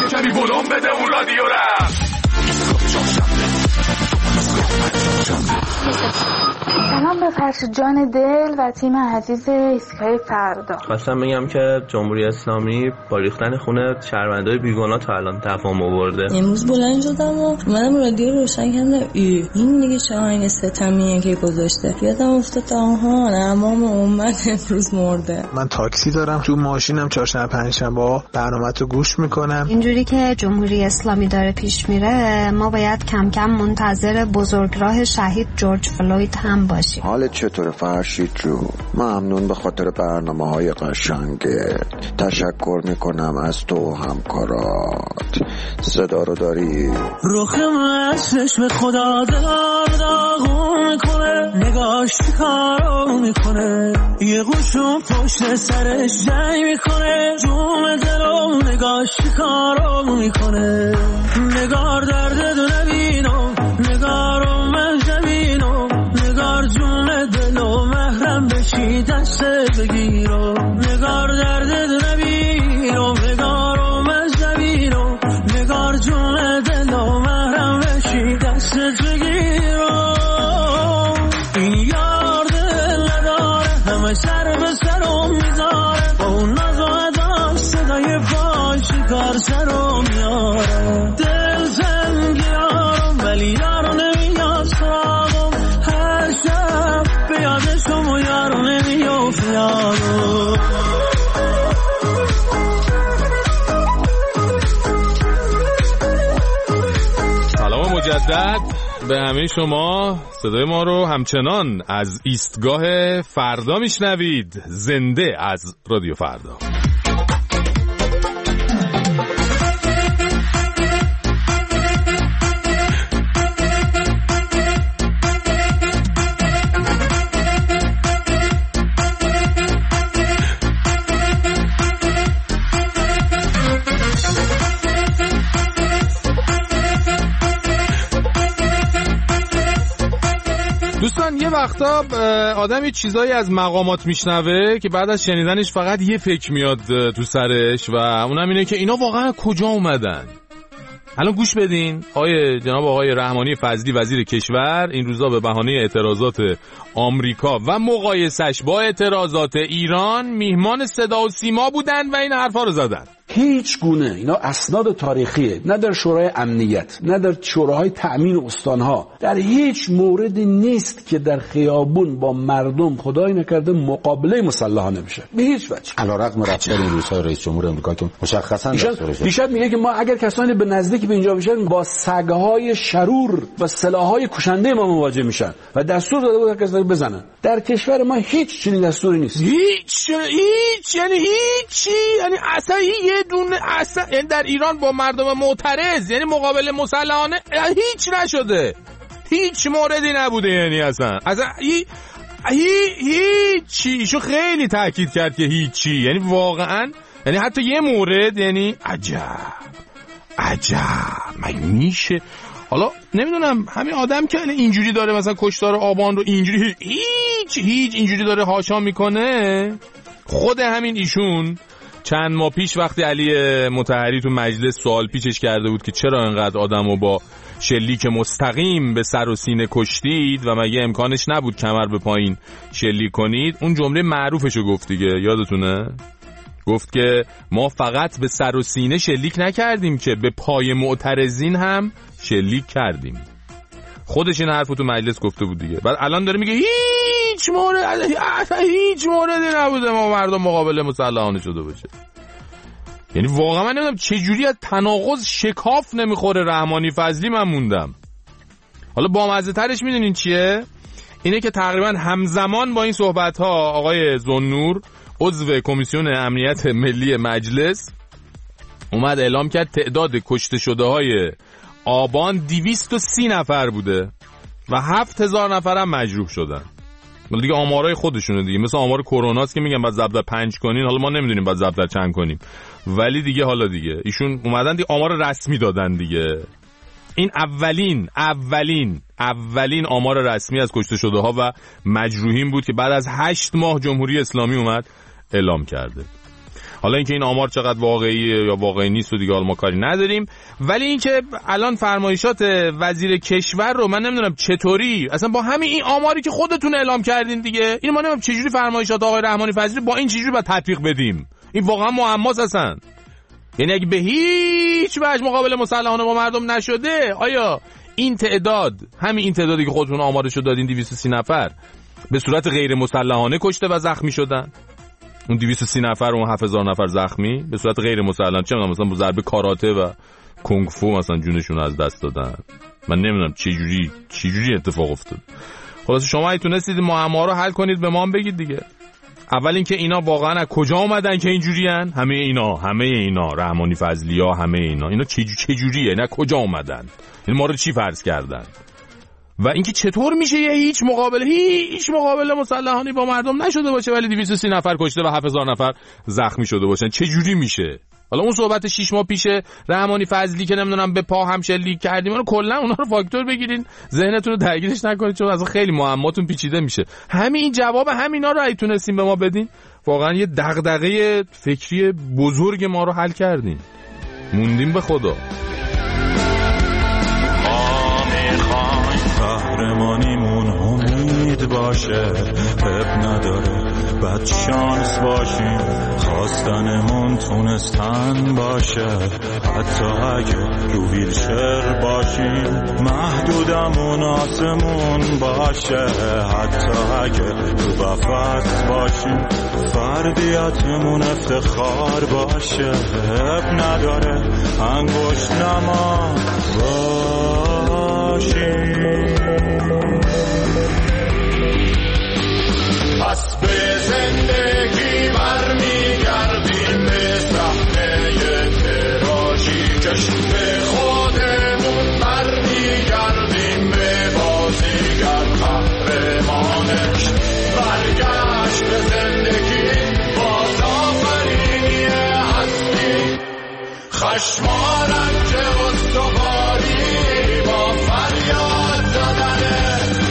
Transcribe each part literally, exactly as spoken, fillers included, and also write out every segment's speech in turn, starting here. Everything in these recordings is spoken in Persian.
کمی ولوم بده اون رادیو را. سلام به فرشید جان دل و تیم عزیز ایستگاه فردا. خواستم بگم که جمهوری اسلامی با ریختن خون شهروندای بیگناه تا الان تفاهم آورده. امروز بلند شدم و منم رادیو روشن کردم، ای این دیگه چه آهنگ ستمیه که گذاشته. یادم افتاد آها امام امت امروز مرده. من تاکسی دارم، تو ماشینم چهارشنبه پنجشنبه برنامه‌تو گوش میکنم. اینجوری که جمهوری اسلامی داره پیش میره ما باید کم کم منتظر بزرگراه شهید جورج فلوید هم باشیم. حالت چطور فرشید جو؟ ممنون به خاطر برنامه‌های قشنگت. تشکر میکنم از تو و همکارات. صدا رو داری؟ روخم از چشم خدا دلار داغون میکنه، نگاش کارو میکنه، یه گوشون پشت سرش جنگ میکنه، جون دلو نگاش کارو میکنه. نگار درد دو نبینم، نگارم من جبینم، نگار جون دلو محرم بشی دست بگیرم. نگار درد دو نبینم، نگارم من جبینم، نگار جون دلو محرم بشی دست بگیرم. این یار دل نداره همه سر به سرم میذاره، با اون ناز و اداش صدای باش کار سرم میاره. دل زنگیارم ولی یارو نمیاد سراغم، هر شب به یادشم و یارو نمیافت یارو. سلام مجدد به همه شما. صدای ما رو همچنان از ایستگاه فردا میشنوید، زنده از رادیو فردا. دوستان یه وقتا آدم یه چیزایی از مقامات میشنوه که بعد از شنیدنش فقط یه فکر میاد تو سرش و اونم اینه که اینا واقعا کجا اومدن. الان گوش بدین. آقای جناب آقای رحمانی فضلی وزیر کشور این روزا به بهانه اعتراضات آمریکا و مقایسش با اعتراضات ایران میهمان صدا و سیما بودن و این حرفا رو زدن. هیچ گونه اینا اسناد تاریخیه، نه در شورای امنیت، نه در شوراهای تأمین استانها، در هیچ موردی نیست که در خیابون با مردم خدای نکرده مقابله مسلحانه بشه به هیچ وجه. علیرغم رفتار این روزها رئیس جمهور آمریکا که مشخصا دیشب میگه که ما اگر کسانی به نزدیک به اینجا بشن با سگهای شرور و سلاحهای کشنده ما مواجه میشن و دستور داده بود کسانی بزنن. در کشور ما هیچ چنین دستوری نیست. هیچ هیچ یعنی هیچی، یعنی اصلا یه دونه اصلا، یعنی در ایران با مردم معترض یعنی مقابله مسلحانه هیچ نشده، هیچ موردی نبوده، یعنی اصلا اصلا هی هی هیچی. ایشون خیلی تاکید کرد که هیچی، یعنی واقعا، یعنی حتی یه مورد، یعنی عجب عجب مگه میشه. حالا نمیدونم همین آدم که اینجوری داره مثلا کشتار آبان رو اینجوری هیچ هیچ اینجوری داره هاشا میکنه، خود همین ایشون چند ماه پیش وقتی علی مطهری تو مجلس سوال پیچش کرده بود که چرا اینقدر آدمو با شلیک مستقیم به سر و سینه کشتید و مگه امکانش نبود کمر به پایین شلیک کنید، اون جمله معروفشو گفت دیگه، یادتونه؟ گفت که ما فقط به سر و سینه شلیک نکردیم که به پای معترضین هم شلیک کردیم. خودش این حرفو تو مجلس گفته بود دیگه. بعد الان داره میگه هیچ مورد هیچ موردی نبوده ما مردم مقابله مسلحانه شده باشه. یعنی واقعا من نمیدونم چه جوری از تناقض شکاف نمیخوره رحمانی فضلی. من موندم. حالا بامزه ترش میدونین چیه؟ اینه که تقریبا همزمان با این صحبت ها آقای ذوالنور عضو کمیسیون امنیت ملی مجلس اومد اعلام کرد تعداد کشته شده های آبان دویست و سی نفر بوده و هفت هزار نفر هم مجروح شدن. ولی دیگه آمارای خودشونه دیگه، مثل آمار کروناست که میگن بعد ضرب در پنج کنین، حالا ما نمیدونیم بعد ضرب در چند کنیم، ولی دیگه حالا دیگه ایشون اومدن دیگه آمار رسمی دادن دیگه. این اولین اولین اولین آمار رسمی از کشته شده ها و مجروحین بود که بعد از هشت ماه جمهوری اسلامی اومد اعلام کرده. حالا اینکه این آمار چقدر واقعیه یا واقعی نیست و دیگه حالا ما کاری نداریم، ولی اینکه الان فرمایشات وزیر کشور رو من نمیدونم چطوری اصلا با همین این آماری که خودتون اعلام کردین دیگه، این ما نمیدونم چجوری فرمایشات آقای رحمانی فضلی با این چجوری باید تطبیق بدیم. این واقعا معماست اصلا. یعنی اگه به هیچ وجه مقابله مسلحانه با مردم نشده، آیا این تعداد، همین این تعدادی که خودتون آمارشو دادین دویست و سی نفر به صورت غیر مسلحانه کشته و زخمی شدن، اون دویست و سی نفر و اون هفت هزار نفر زخمی به صورت غیر مسلحانه، چه می‌دونم مثلا با ضربه کاراته و کنگ فو مثلا جونشون از دست دادن، من نمیدونم چه جوری چه جوری اتفاق افتاد. خلاص شما اگه تونستید معما رو حل کنید به ما هم بگید دیگه. اول اینکه اینا واقعا از کجا اومدن که اینجوریان؟ همه اینا همه اینا رحمانی فضلیا، همه اینا اینا چه چه جوریه؟ نه کجا اومدن؟ این ما رو چی فرض کردن؟ و اینکه چطور میشه یه هیچ مقابله هیچ مقابله مسلحانه با مردم نشده باشه ولی دویست و سی نفر کشته و هفت هزار نفر زخمی شده باشن؟ چه جوری میشه؟ حالا اون صحبت شش ماه پیش رحمانی فضلی که نمیدونم به پا هم شلیک کردیم، اونو کلا اونا رو فاکتور بگیرین، ذهنتون رو درگیرش نکنید چون اصلا خیلی معماتون پیچیده میشه. همین این جواب همینا رو اگه تونستین به ما بدین، واقعا یه دغدغه فکری بزرگ ما رو حل کردین. موندیم به خدا. قهرمانیمون امید باشه، اب نداره بد شانس باشیم، خواستنمون تونستن باشه، حتی اگه رو ویلچر باشیم، محدودمون آسمون باشه، حتی اگه رو قفس باشیم، فردیتمون افتخار باشه، اب نداره انگشت نما باشیم. پس به زندگی برمیگردیم به صحنه تراژیکش، به خودمون برمیگردیم به بازیگر قهرمانش، برگشت به زندگی باز آفرینی هستی، خشمانم که استواری با فریاد زدنه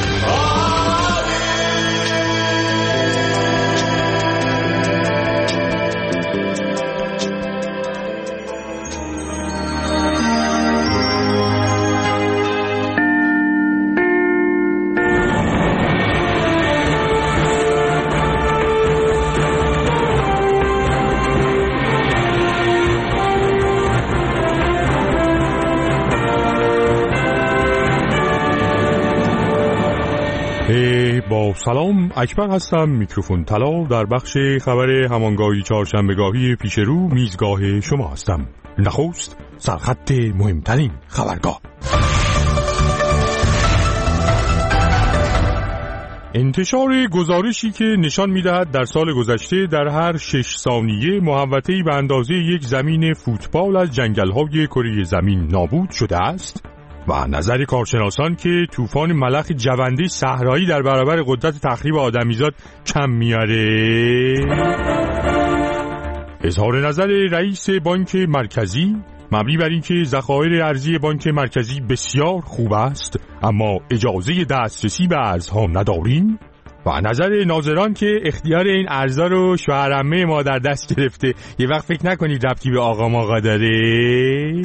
با سلام، اکبر هستم، میکروفون طلا، در بخش خبر همانگاهی چهارشنبهگاهی پیش رو میزگاه شما هستم. نخست سرخط مهمترین خبرگاه. انتشار گزارشی که نشان می‌دهد در سال گذشته در هر شش ثانیه محوطه‌ای به اندازه یک زمین فوتبال از جنگل‌های کره زمین نابود شده است و نظر کارشناسان که طوفان ملخ جونده صحرایی در برابر قدرت تخریب آدمیزاد کم میاره. اظهار نظر رئیس بانک مرکزی مبنی بر اینکه ذخایر ارزی بانک مرکزی بسیار خوب است اما اجازه دسترسی به ارزها نداریم، و نظر ناظران که اختیار این ارزها رو شوهر عمه ما در دست گرفته. یه وقت فکر نکنید ربطی به آقا ماقا داره.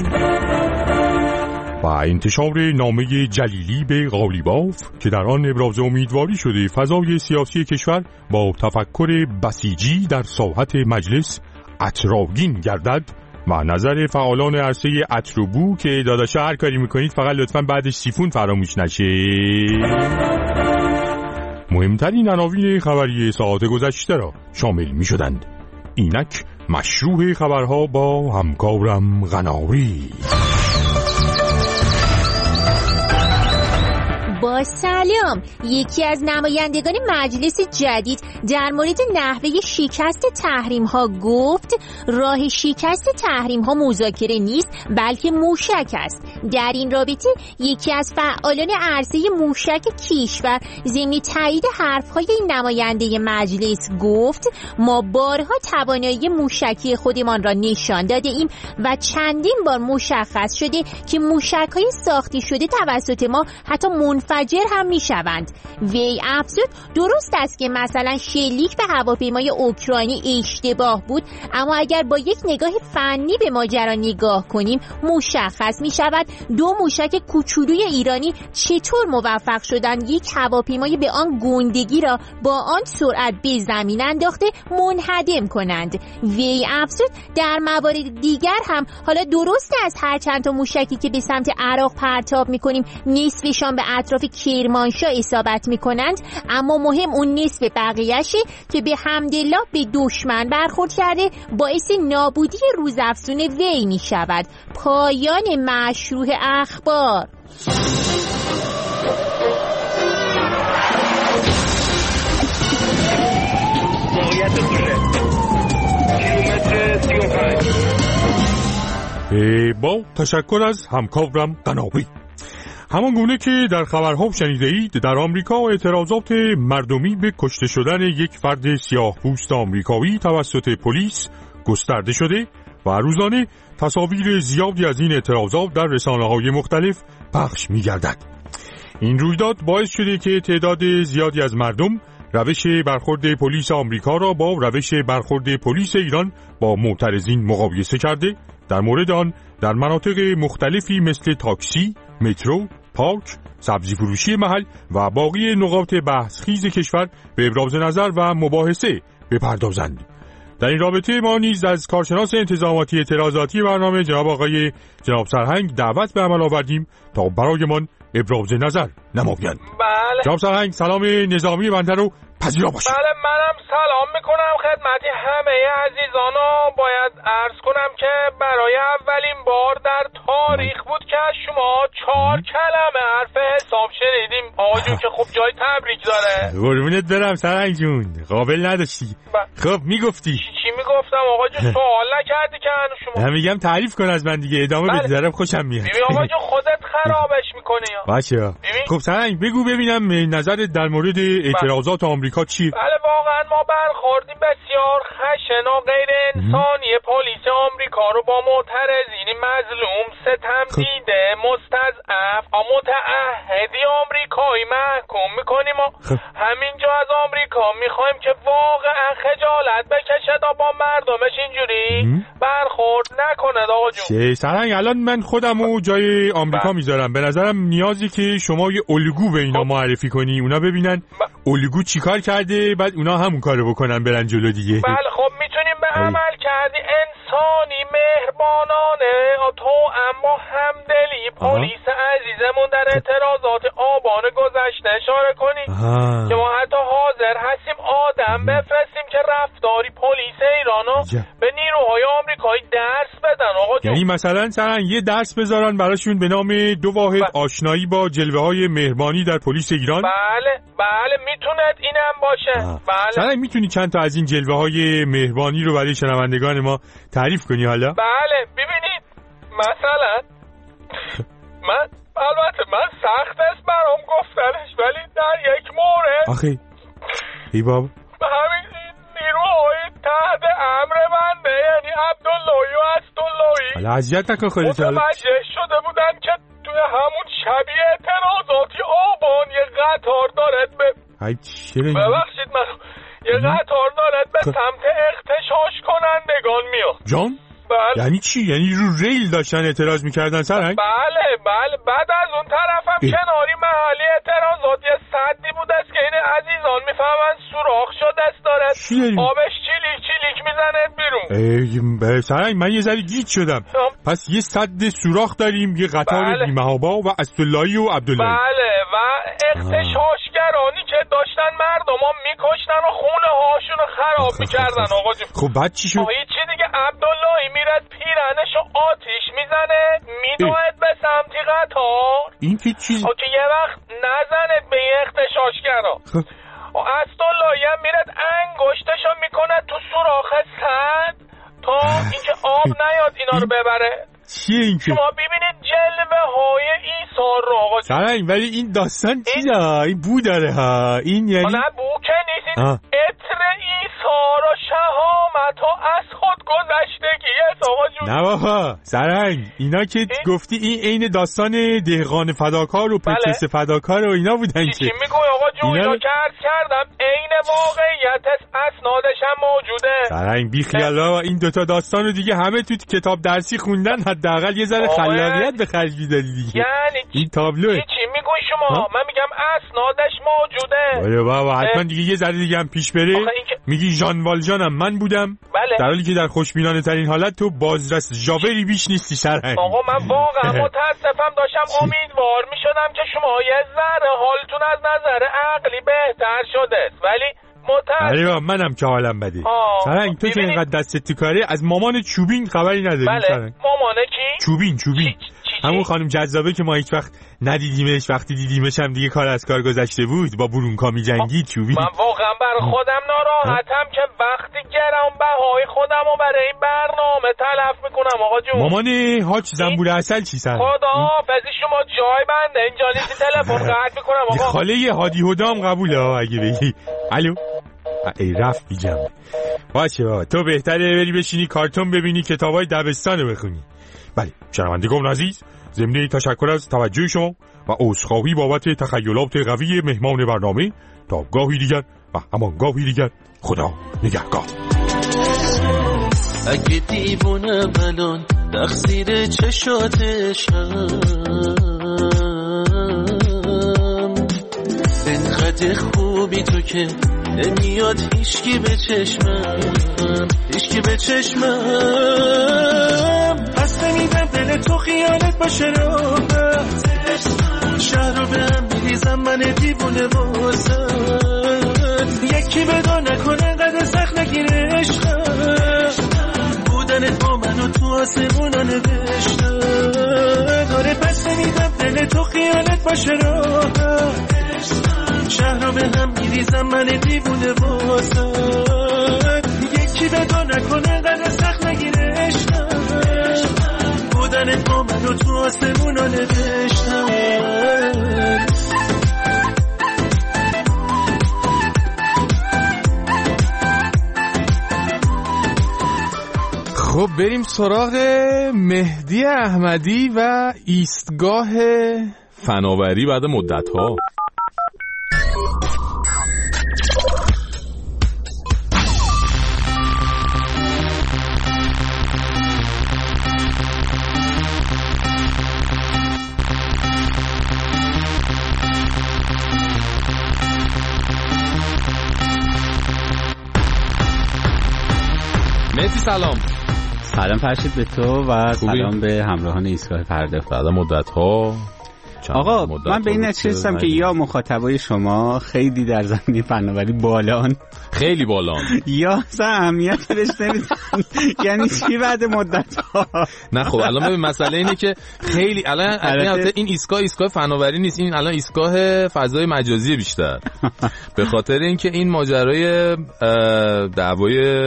و انتشار نامه جلیلی به قالیباف که در آن ابراز امیدواری شده فضای سیاسی کشور با تفکر بسیجی در ساحت مجلس عطرآگین گردد، و نظر فعالان عرصه عطر و بو که داداشا هر کاری میکنید فقط لطفاً بعدش سیفون فراموش نشه. مهمترین عناوین خبری ساعت گذشته را شامل می شدند. اینک مشروع خبرها با همکارم غناری. با سلام، یکی از نمایندگان مجلس جدید در مورد نحوه شکست تحریم ها گفت راه شکست تحریم ها مذاکره نیست بلکه موشک است. در این رابطه یکی از فعالان عرصه موشک کشور ضمن تایید حرفهای این نماینده مجلس گفت ما بارها توانایی موشکی خودمان را نشان داده ایم و چندین بار مشخص شده که موشک های ساخته شده توسط ما حتی منفجر مهاجر هم میشوند. وی افزود درست است که مثلا شلیک به هواپیمای اوکراینی اشتباه بود، اما اگر با یک نگاه فنی به ماجرا نگاه کنیم مشخص می شود دو موشک کوچولوی ایرانی چطور موفق شدند یک هواپیمای به آن گندگی را با آن سرعت به زمین انداخته منهدم کنند. وی افزود در موارد دیگر هم حالا درست است هر چند تا موشکی که به سمت عراق پرتاب می کنیم نصفشان به اطراف کرمانشاه اصابت می کنند، اما مهم اون نصف بقیه‌شه که به حمدالله به دشمن برخورد کرده باعث نابودی روزافزون وی می شود. پایان مشروع اخبار. با تشکر از همکارم قناوی. همان گونه که در خبرها شنیده اید، در آمریکا اعتراضات مردمی به کشته شدن یک فرد سیاه‌پوست آمریکایی توسط پلیس گسترده شده و روزانه تصاویر زیادی از این اعتراضات در رسانه‌های مختلف پخش می‌گردد. این رویداد باعث شده که تعداد زیادی از مردم روش برخورد پلیس آمریکا را با روش برخورد پلیس ایران با معترضین مقایسه کرده. در مورد آن در مناطق مختلفی مثل تاکسی، مترو، پارک، سبزی فروشی محل و باقی نقاط بحث‌خیز کشور به ابراز نظر و مباحثه بپردازند. در این رابطه ما نیز از کارشناس انتظاماتی اعتراضاتی برنامه جناب آقای جناب سرهنگ دعوت به عمل آوردیم تا برایمان ابراز نظر نمایند. بله. جناب سرهنگ سلام نظامی بنده رو پذیرا باشید. بله منم سلام میکنم خدمت همه عزیزانو. باید عرض کنم که برای اولین بار در تاریخ بود که از شما چهار کلمه حرف حساب شنیدیم. آقا جون که خوب جای تبریک داره. قربونت برم سرهنگ جون، قابل نداشتی. خب میگفتی چی, چی میگفتم آقا جون؟ سوال نکردی که هنوز شما. من میگم تعریف کن از من دیگه، ادامه بده. دارم خوشم میاد. ببین آقا جون خودت خرابش میکنی یا باشه. خب سرهنگ بگو ببینم نظرت در مورد اعتراضات آمریکا چیه؟ بله واقعا ما برخوردیم بسیار خشن و غیر انسانی پلیس آمریکا رو با معترضین مظلوم، ستم دیده، مستضعف و متعهدی آمریکایی محکوم میکنیم و همینجا از آمریکا میخوایم که واقعا خجالت بکشه تا با مردمش اینجوری برخورد نکنه. آقا جون سرهنگ الان من خودمو جای آمریکا میذارم، به نظرم نیازی که شما یه الگو به اینا معرفی کنی، اونا ببینن الگو چیکار کرده، بعد اونا همون کارو بکنن برن جلو دیگه. بله خب میتونیم به عمل کردی انسانی مهربانانه تو اما همدلی پلیس عزیزمون در اعتراضات آبان گذشته اشاره کنی که ما حتی حاضر هستیم آدم بفرستیم که رفتاری پلیس ایرانو به نیروهای آمریکایی درس بدن. آقا یعنی مثلا سرن یه درس بذارن براشون به نام دو واحد ب... آشنایی با جلوه های مهربانی در پلیس ایران. بله بله میتونه اینم باشه. آه. بله سرن میتونی چند تا از این جلوه های مهربانی رو برای شنوندگان ما تعریف کنی حالا؟ بله ببینید مثلا من البته من سخت است برام گفتنش، ولی در یک مورد آخه ای بابا همین نیروهای تحت امر بنده یعنی عبداللهی و اسداللهی حالا اذیت نکن خودت، متوجه شده بودن که توی همون شبیه اعتراضاتی آبان یه قطار دارد به ببخشید من یه قطار دارد به سمت اغتشاش کنندگان میاد. جان؟ بله. یعنی چی؟ یعنی رو ریل داشتن اعتراض میکردن سرهنگ؟ بله بله. بعد از اون طرفم کناری محلی اعتراضات یه سدی بود است که این عزیزان میفهمن سوراخ شده است دارد آبش چیلیک چیلیک میزنه بیرون. سرهنگ من یه ذره گیج شدم. پس یه سد سوراخ داریم، یه قطار بله. بی‌محابا و اسداللهی و عبداللهی. بله و اغتشاشگرانی که داشتن مردما میکشتن و خونه هاشون رو خراب میکردن. آقا جون خب بعد چی شد؟ چی دیگه عبداللهی میرد پیرنشو آتیش میزنه میدوید به سمتی قطار. این که چیز که یه وقت نزنید به این اغتشاشگرا. اسداللهی هم میرد انگشتشو میکنه تو سوراخ سد تا اینکه آب نیاد اینا رو ببره. چیه این که؟ شما ببینید جلوه های ایثار رو آقا جون. سرهنگ ولی این داستان چیه؟ این بو داره ها. این یعنی نه بو که نیست، این عطر ایثار و شهامت و از خود گذشتگی است آقا جون. نه بابا سرنگ اینا که این؟ گفتی این عین داستان دهقان فداکار و پترس بله؟ فداکار و اینا بودن که چی میگوی آقا جون اینا که عرض کردم عین واقعیت اسنادش هم موجوده. سرنگ بی خیالا این دوتا داستان رو دیگه همه تو کتاب درسی خوندن، حداقل یه ذره خلاقیت به خرج میدادی دیگه. یعنی این تابلوه چی میگوی شما ها؟ من میگم اسنادش موجوده. آره بابا حتما دیگه یه ذره دیگه هم پیش بره که... میگی ژان والژانم من بودم بله. در حالی که در خوشبینانه ترین حالت تو بازرس ژاوری بیش نیستی سرنگ. آقا من واقعا متاسفم داشتم امیدوار میشدم که شما یه ذره حالتون از نظر عقلی بهتر شده ولی متاسفم. آره منم که حالم بده. سرنگ تو که اینقدر دستت تو کاره از مامان چوبین خبری نداری؟ بله. سرنگ مامان کی؟ چوبین چوبین چی؟ همون خانم جذابه که ما هیچ وقت ندیدیمش، وقتی دیدیمش هم دیگه کار از کار گذشته بود، با برونکا می جنگید. چوبین من واقعا برای خودم ناراحتم که وقتی گرانبهای خودم رو برای این برنامه تلف میکنم. آقا جون مامان حاج زنبور عسل چی سر؟ خدا حافظی شما جای بنده اینجا نیستی تلفن قطع میکنم. آقا خاله هادی هدام قبوله اگه بگی الو ای رفت بیجم. باشه بابا تو بهتره بری بشینی کارتون ببینی، کتابای دبستان رو بخونی. بله شنوندگان عزیز، ضمن تشکر از توجه شما و عذرخواهی بابت تخیلات قوی مهمان برنامه، تا گاهی دیگر و همان گاهی دیگر خدا نگهدار. اگه دیوونه بلون تقصیر چشاتشم، انقدر خوبی تو که نمیاد هیچکی به چشمم، هیچکی به چشمم. پس نمیدم دل تو خیالت باشه راحت، شهر رو به هم میریزم من دیوونه واسد. یکی بدا نکنه قدر سخت نگیره عشقم، بودنت با منو تو آسمونا نوشتم. داره پس نمیدم دل تو خیالت باشه راحت، شهر رو به هم میریزم من دیوونه واسد. یکی بدا نکنه قدر سخت نگیره عشقم، بودنت با منو تو آسمونا نوشتم. خب بریم سراغ مهدی احمدی و ایستگاه فناوری بعد مدت‌ها. مهدی سلام. سلام فرشید به تو و سلام به همراهان ایستگاه پرده. بعد مدت ها آقا من به این نتیجه رسیدم که یا مخاطبای شما خیلی در زمینه فناوری بالان، خیلی بالان، یا اصلا اهمیت بهش نمیدن. یعنی چی بعد مدت ها؟ نه خب الان ببین مسئله اینه که خیلی الان این ایستگاه ایستگاه فناوری نیست، این الان ایستگاه فضای مجازی بیشتر. به خاطر اینکه این ماجرای دعوای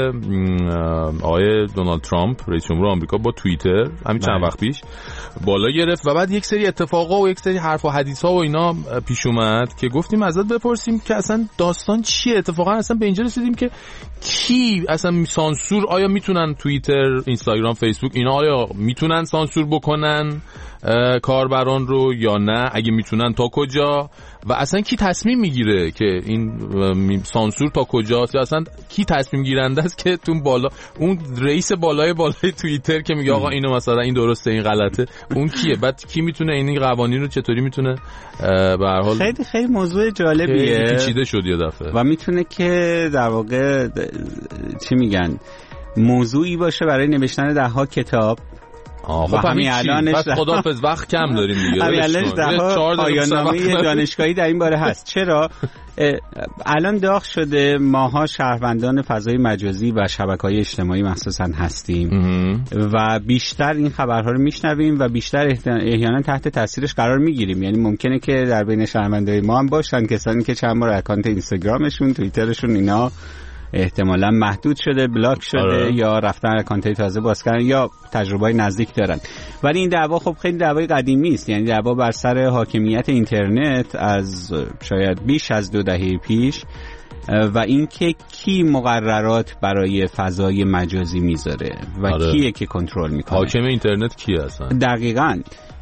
آقای دونالد ترامپ رئیس جمهور آمریکا با توییتر همین چند وقت پیش بالا گرفت و بعد یک سری اتفاقا و یک سری حرف و حدیث ها و اینا پیش اومد که گفتیم ازت بپرسیم که اصلا داستان چیه. اتفاقا اصلا به اینجا رسیدیم که کی اصلا سانسور، آیا میتونن توییتر، اینستاگرام، فیسبوک اینا آیا میتونن سانسور بکنن کاربران رو یا نه؟ اگه میتونن تا کجا؟ و اصلا کی تصمیم میگیره که این سانسور تا کجاست، یا اصلا کی تصمیم گیرنده است که تو بالا اون رئیس بالای بالای توییتر که میگه آقا اینو مثلا این درسته این غلطه، اون کیه؟ بعد کی میتونه این قوانین رو چطوری میتونه به هر حال خیلی خیلی موضوع جالبیه، پیچیده شد یه دفعه و میتونه که در واقع چی میگن موضوعی باشه برای نوشتن ده ها کتاب. خب همین الانش بس خداحافظ وقت کم داریم دیگه. همین الانش ده پایان‌نامه دانشگاهی در این باره هست. چرا الان داغ شده ماها شهروندان فضای مجازی و شبکه‌های اجتماعی مخصوصا هستیم و بیشتر این خبرها رو میشنویم و بیشتر احیانا تحت تاثیرش قرار میگیریم. یعنی ممکنه که در بین شهروندای ما هم باشن کسانی که چند بار اکانت اینستاگرامشون، توییترشون اینا احتمالاً محدود شده، بلاک شده آره. یا رفتن اکانت‌های تازه باز کردن یا تجربه‌ای نزدیک دارن. ولی این دعوا خب خیلی دعوای قدیمی است. یعنی دعوا بر سر حاکمیت اینترنت از شاید بیش از دو دهه پیش و اینکه کی مقررات برای فضای مجازی میذاره و آره. کیه که کنترل میکنه. حاکم اینترنت کی هستن؟ دقیقاً.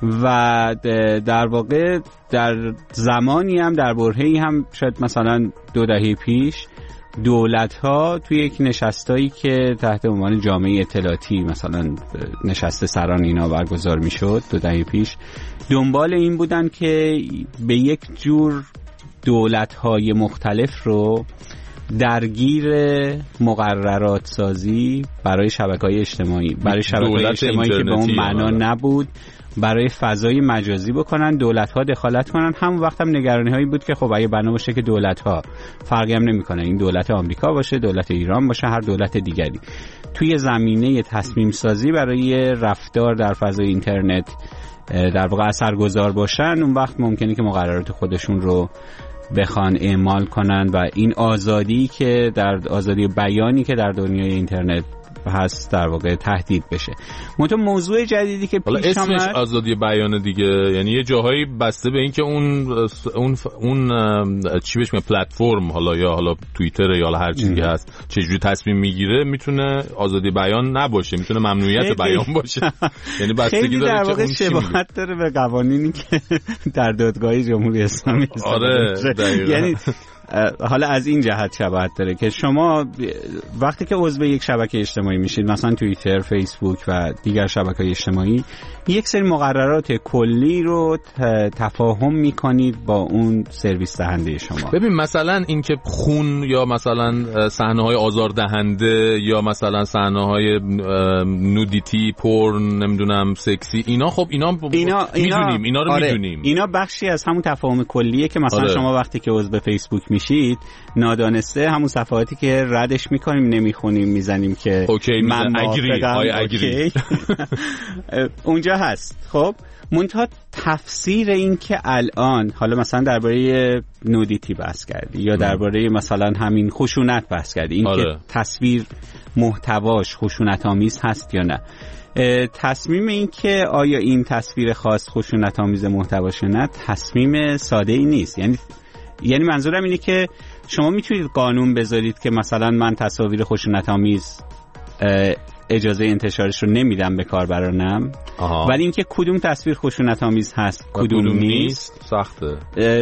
و در واقع در زمانی هم در برهه‌ای هم شاید مثلا دو دهه پیش دولت‌ها توی یک نشستایی که تحت عنوان جامعه اطلاعاتی مثلا نشست سران اینا برگزار میشد دو دهه پیش، دنبال این بودن که به یک جور دولت‌های مختلف رو درگیر مقررات سازی برای شبکه‌های اجتماعی، برای شبکه‌های اجتماعی که به اون معنا نبود، برای فضای مجازی بکنن، دولت‌ها دخالت کنن. همون وقت هم نگرانی‌هایی بود که خب اگه بنا باشه که دولت‌ها فرقی هم نمی‌کنه، این دولت آمریکا باشه، دولت ایران باشه، هر دولت دیگری توی زمینه تصمیم سازی برای رفتار در فضای اینترنت در واقع اثرگذار باشن، اون وقت ممکنه که مقررات خودشون رو بخوان اعمال کنن و این آزادی که در آزادی بیانی که در دنیای اینترنت هست در واقع تهدید بشه. منتها موضوع جدیدی که پیش آمد، اسمش آزادی بیان دیگه، یعنی یه جاهایی بسته به این که اون اون اون چی بهش میگن پلتفرم، حالا یا حالا توییتر یا هر چیزی که هست، چجوری تصمیم میگیره میتونه آزادی بیان نباشه، میتونه ممنوعیت بیان باشه. یعنی بستگی داره که اون شباهت داره به قوانینی که در دادگاه جمهوری اسلامی است. آره یعنی حالا از این جهت شباهت داره که شما وقتی که عضو یک شبکه اجتماعی میشید، مثلا توییتر، فیسبوک و دیگر شبکه‌های اجتماعی، یک سری مقررات کلی رو تفاهم میکنید با اون سرویس دهنده شما. ببین مثلا این که خون یا مثلا صحنه‌های آزاردهنده یا مثلا صحنه‌های نودیتی، پورن، نمیدونم سکسی، اینا خب اینا اینا میدونیم، اینا رو آره. میدونیم. اینا بخشی از همون تفاهم کلیه که مثلا آره. شما وقتی که عضو فیسبوک میشید نادانسته همون صفحاتی که ردش میکنیم، نمیخونیم، میزنیم که اوکی، من اگری اونجا هست. خب منتها تفسیر این که الان حالا مثلا درباره نودیتی بحث کردی یا درباره مثلا همین خشونت بحث کردی، این آره. که تصویر محتواش خشونت آمیز هست یا نه، تصمیم این که آیا این تصویر خاص خشونت آمیز محتواش نه تصمیم ساده ای نیست. یعنی یعنی منظورم اینه که شما میتونید قانون بذارید که مثلا من تصاویر خشونت آمیز اجازه انتشارش رو نمیدم به کاربرانم، ولی اینکه کدوم تصویر خشونت آمیز هست کدوم, کدوم نیست سخته.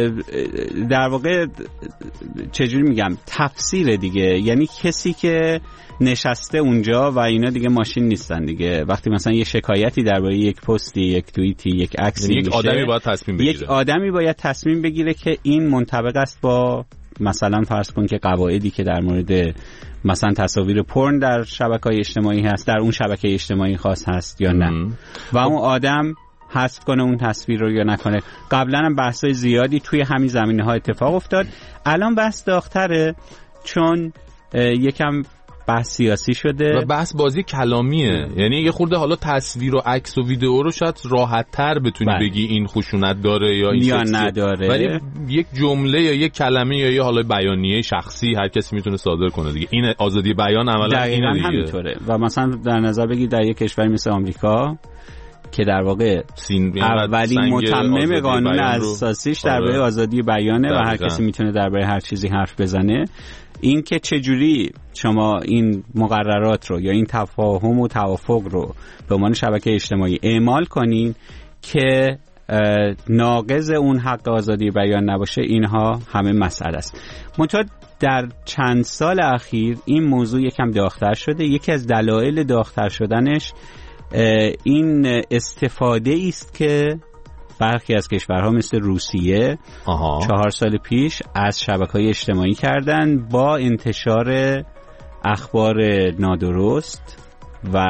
در واقع چجوری میگم، تفسیر دیگه. یعنی کسی که نشسته اونجا و اینا دیگه ماشین نیستن دیگه، وقتی مثلا یه شکایتی درباره یک پستی، یک توییتی، یک عکسی یک آدمی باید تصمیم بگیره، یک آدمی باید تصمیم بگیره که این منطبق است با مثلا فرض کن که قواعدی که در مورد مثلا تصاویر پورن در شبکه‌های اجتماعی هست در اون شبکه اجتماعی خاص هست یا نه، و اون آدم حذف کنه اون تصویر رو یا نکنه. قبلا هم بحث‌های زیادی توی همین زمینه‌ها اتفاق افتاد. الان بحث داغ‌تره چون یکم بحث سیاسی شده و بحث بازی کلامیه. یعنی یه خورده حالا تصویر و عکس و ویدئو رو شاید راحت‌تر بتونی بله. بگی این خشونت داره یا این یا نداره، ولی یک جمله یا یک کلمه یا یه حالا بیانیه شخصی هر کسی میتونه صادر کنه دیگه. این آزادی بیان عملاً اینه دیگه. همینطوره. و مثلا در نظر بگید در یک کشوری مثل آمریکا که در واقع اولین متمم قانون اساسیش درباره آزادی بیانه و هر کسی میتونه درباره هر چیزی حرف بزنه، این که چجوری شما این مقررات رو یا این تفاهم و توافق رو به عنوان شبکه اجتماعی اعمال کنین که ناقض اون حق آزادی بیان نباشه، اینها همه مسئله است. منتها در چند سال اخیر این موضوع یکم داغ‌تر شده. یکی از دلایل داغ‌تر شدنش این استفاده است که برخی از کشورها مثل روسیه آها. چهار سال پیش از شبکه‌های اجتماعی کردن با انتشار اخبار نادرست و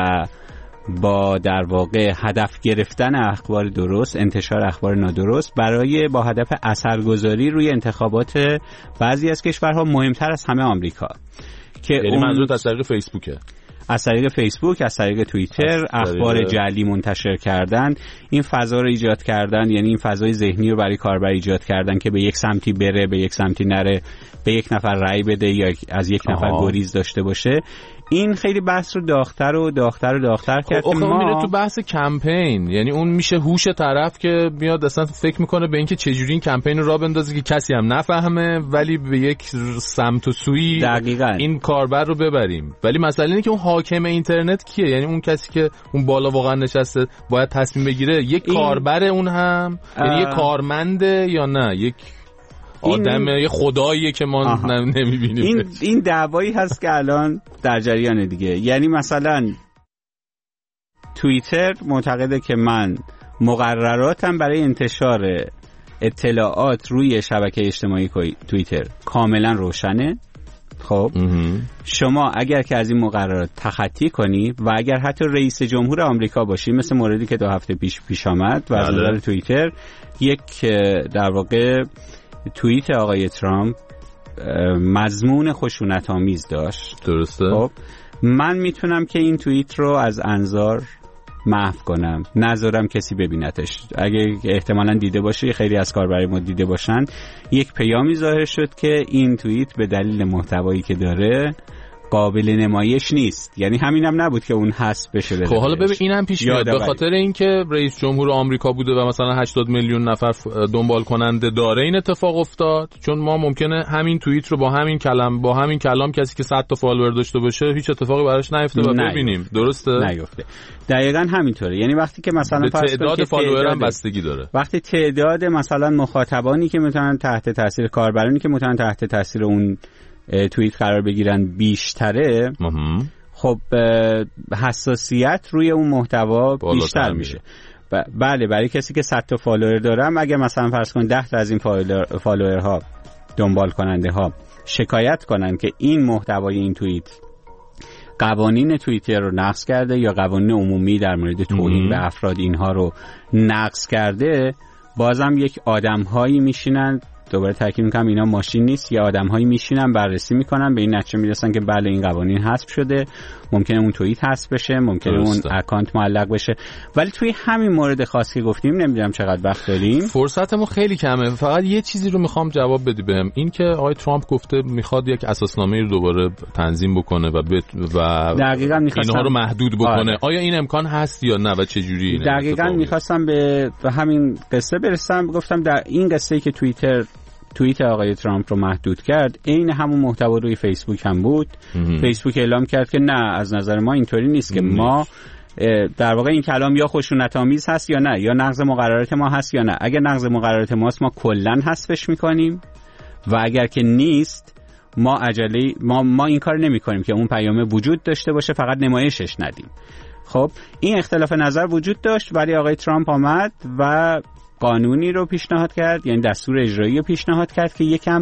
با در واقع هدف گرفتن اخبار درست، انتشار اخبار نادرست برای با هدف اثرگذاری روی انتخابات بعضی از کشورها، مهمتر از همه آمریکا. که یعنی منظور از طریق فیسبوکه، از طریق فیسبوک، از طریق توییتر اخبار جعلی منتشر کردن، این فضا رو ایجاد کردن، یعنی این فضای ذهنی رو برای کاربر ایجاد کردن که به یک سمتی بره، به یک سمتی نره، به یک نفر رأی بده یا از یک نفر گریز داشته باشه. این خیلی بحث رو داغ‌تر و داغ‌تر و داغ‌تر کرد که ما میره تو بحث کمپین، یعنی اون میشه هوش طرف که میاد اصلا فکر میکنه به اینکه چجوری این کمپین رو راه بندازه که کسی هم نفهمه ولی به یک سمت و سوی دقیقاً این کاربر رو ببریم. ولی مسئله اینه که اون حاکم اینترنت کیه؟ یعنی اون کسی که اون بالا واقعا نشسته باید تصمیم بگیره یک این... کاربر اون هم آه... یعنی یک کارمنده یا نه یک آدم این... یه خداییه که ما نمیبینیم. این این دعوایی هست که الان در جریان دیگه. یعنی مثلا توییتر معتقده که من مقرراتم برای انتشار اطلاعات روی شبکه اجتماعی توییتر کاملا روشنه. خب شما اگر که از این مقررات تخطی کنی و اگر حتی رئیس جمهور آمریکا باشی، مثل موردی که دو هفته پیش پیش آمد و از نظر توییتر یک در واقع توییت آقای ترامپ مضمون خشونت‌آمیز داشت، درسته؟ خب من میتونم که این توییت رو از انظار محو کنم، نذارم کسی ببینتش. اگه احتمالاً دیده باشه، خیلی از کاربرای ما دیده باشن، یک پیامی ظاهر شد که این توییت به دلیل محتوایی که داره قابل نمایش نیست. یعنی همینم نبود که اون حذف بشه. خب حالا ببین اینم پیش میاد به خاطر اینکه رئیس جمهور آمریکا بوده و مثلا هشتاد میلیون نفر دنبال کننده داره این اتفاق افتاد. چون ما ممکنه همین توییت رو با همین کلام با همین کلام کسی که صد تا فالوور داشته باشه هیچ اتفاقی براش نیفته و ببینیم. درسته؟ نیفته. دقیقاً همینطوره. یعنی وقتی که مثلا تعداد فالوور هم بستگی داره. وقتی تعداد مثلا مخاطبانی که میتونن تحت تاثیر کاربرانی که میتونن تحت تاثیر اون توییت قرار بگیرن بیشتره، خب حساسیت روی اون محتوا بیشتر میشه. ب- بله برای کسی که صد تا فالوور دارم، اگه مثلا فرض کن ده تا از این فالوورها دنبال کننده ها شکایت کنن که این محتوای این توییت قوانین توییتر رو نقض کرده یا قوانین عمومی در مورد توهین به افراد اینها رو نقض کرده، بازم یک آدم‌هایی میشینن، دوباره تاکید میکنم اینا ماشین نیست، یه آدم‌هایی میشینن بررسی میکنن، به این نتیجه میرسن که بله این قوانین حذف شده، ممکنه اون توییت حذف بشه، ممکنه درسته. اون اکانت معلق بشه. ولی توی همین مورد خاص که گفتیم نمیدونم چقدر وقت داریم، فرصتمون خیلی کمه. فقط یه چیزی رو میخوام جواب بدی بهم، این که آقای ترامپ گفته میخواد یک اساسنامه رو دوباره تنظیم بکنه و بت و دقیقاً اینها رو محدود بکنه. آره. آیا این امکان هست یا نه و چه جوری اینه؟ دقیقاً میخواستم به همین قصه برسم. گفتم در این قصه که توییتر توییت آقای ترامپ رو محدود کرد، این همون محتوا روی فیسبوک هم بود. امه. فیسبوک اعلام کرد که نه، از نظر ما اینطوری نیست که ما در واقع این کلام یا خشونت‌آمیز هست یا نه، یا نقض مقررات ما هست یا نه. اگر نقض مقررات ماست ما کلاً حذفش می‌کنیم و اگر که نیست ما عجله ما ما این کار نمی‌کنیم که اون پیام وجود داشته باشه، فقط نمایشش ندیم. خب این اختلاف نظر وجود داشت، ولی آقای ترامپ آمد و قانونی رو پیشنهاد کرد، یعنی دستور اجرایی رو پیشنهاد کرد که یکم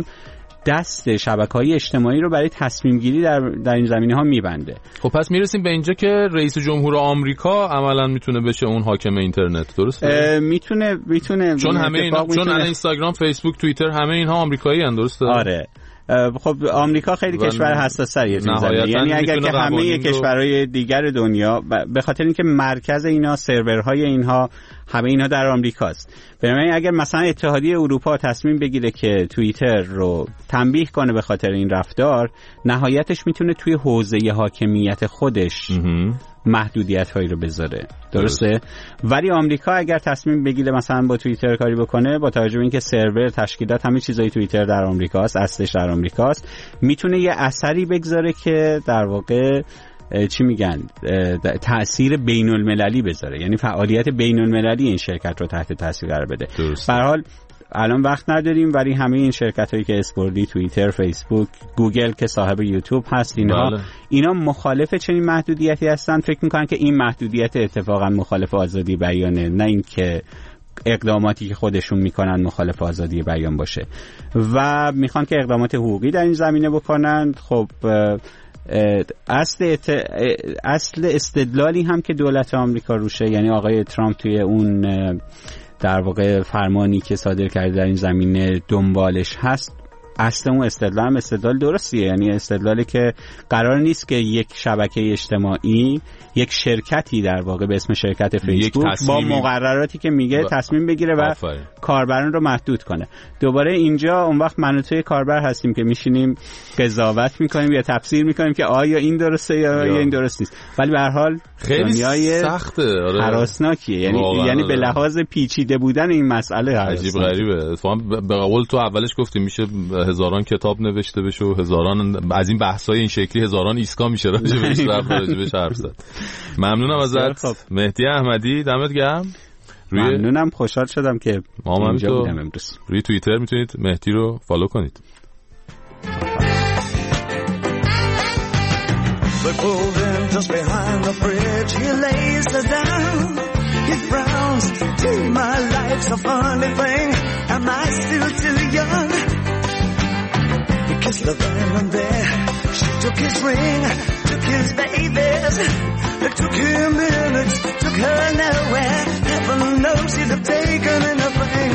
دست شبکه‌های اجتماعی رو برای تصمیم گیری در در این زمینه‌ها میبنده. خب پس میرسیم به اینجا که رئیس جمهور آمریکا عملاً میتونه بشه اون حاکم اینترنت، درسته؟ میتونه میتونه چون همه اینا چون الان اینستاگرام، فیسبوک، توییتر همه اینها آمریکایی ان، درسته؟ آره. خب آمریکا خیلی کشور حساس‌تریه تو زمینه، یعنی اگر که همه کشورهای دیگر دنیا، به خاطر اینکه مرکز اینا، سرورهای اینها همه اینا در آمریکاست، بنابراین اگر مثلا اتحادیه اروپا تصمیم بگیره که توییتر رو تنبیه کنه به خاطر این رفتار، نهایتش میتونه توی حوزه حاکمیت خودش محدودیت هایی رو بذاره، درسته؟ درست. ولی آمریکا اگر تصمیم بگیره مثلا با توییتر کاری بکنه، با توجه به اینکه سرور، تشکیلات، همه چیزای توییتر در آمریکاست، اصلش در آمریکاست، میتونه یه اثری بگذاره که در واقع چی میگن تأثیر بین المللی بذاره، یعنی فعالیت بین المللی این شرکت رو تحت تاثیر قرار بده. به هر حال الان وقت نداریم، ولی همه این شرکت هایی که اسپوردی، توییتر، فیسبوک، گوگل که صاحب یوتیوب هست، اینها بله. اینا مخالف چنین محدودیتی هستن. فکر میکنن که این محدودیت اتفاقا مخالف آزادی بیانه، نه اینکه اقداماتی که خودشون میکنن مخالف آزادی بیان باشه، و میخوان که اقدامات حقوقی در این زمینه بکنن. خب اصل ات... اصل استدلالی هم که دولت آمریکا روشه، یعنی آقای ترامپ توی اون در واقع فرمانی که صادر کرده در این زمینه دنبالش هست، اصل اون استدلال هم استدلال درستیه، یعنی استدلالی که قرار نیست که یک شبکه اجتماعی، یک شرکتی در واقع به اسم شرکت فیسبوک با مقرراتی که میگه ب... تصمیم بگیره و آفای. کاربران رو محدود کنه. دوباره اینجا اون وقت من و توی کاربر هستیم که میشینیم قضاوت میکنیم یا تفسیر میکنیم که آیا این درسته یا, یا این درست نیست. ولی به هر حال خیلی سخته، آره، هراسناکیه، یعنی یعنی به لحاظ پیچیده بودن این مسئله عجیب غریبه. به قول تو اولش گفتیم میشه هزاران کتاب نوشته بشه و هزاران از این بحث‌های این شکلی هزاران ایسکا میشه راجع بهش راجع بهش حرف زد. ممنونم ازت مهدی احمدی، دمت گرم. روی ممنونم، خوشحال شدم که ما اینجا بودم امروز. روی توییتر میتونید مهدی رو فالو کنید. The golden just behind the bridge, he lays her down. He frowns, gee, my life's a funny thing. Am I still too young? He kissed her then and there. She took his ring, took his babies. It took him minutes, took her nowhere. Heaven knows he'd have taken anything.